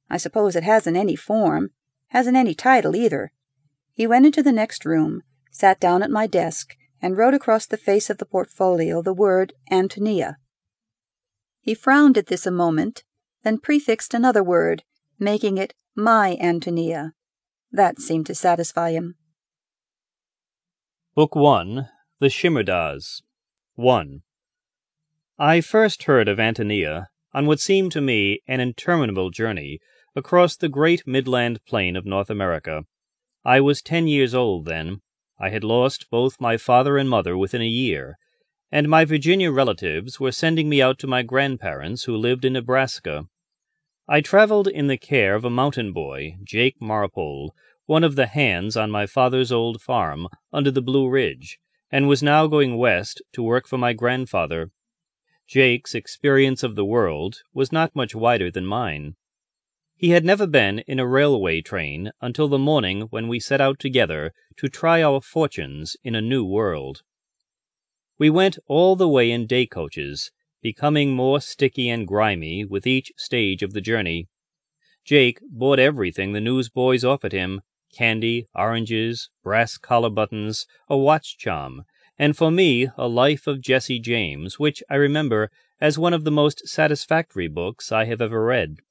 I suppose it hasn't any form, hasn't any title either." He went into the next room, sat down at my desk, and wrote across the face of the portfolio the word Antonia. He frowned at this a moment, then prefixed another word, making it My Antonia. That seemed to satisfy him. Book 1, The Shimerdas. 1. I first heard of Antonia on what seemed to me an interminable journey across the great midland plain of North America. I was 10 years old then. I had lost both my father and mother within a year, and my Virginia relatives were sending me out to my grandparents who lived in Nebraska. I traveled in the care of a mountain boy, Jake Marpole, one of the hands on my father's old farm under the Blue Ridge, and was now going west to work for my grandfather. Jake's experience of the world was not much wider than mine. He had never been in a railway train until the morning when we set out together to try our fortunes in a new world. We went all the way in day coaches, becoming more sticky and grimy with each stage of the journey. Jake bought everything the newsboys offered him: candy, oranges, brass collar buttons, a watch charm, and for me a Life of Jesse James, which I remember as one of the most satisfactory books I have ever read.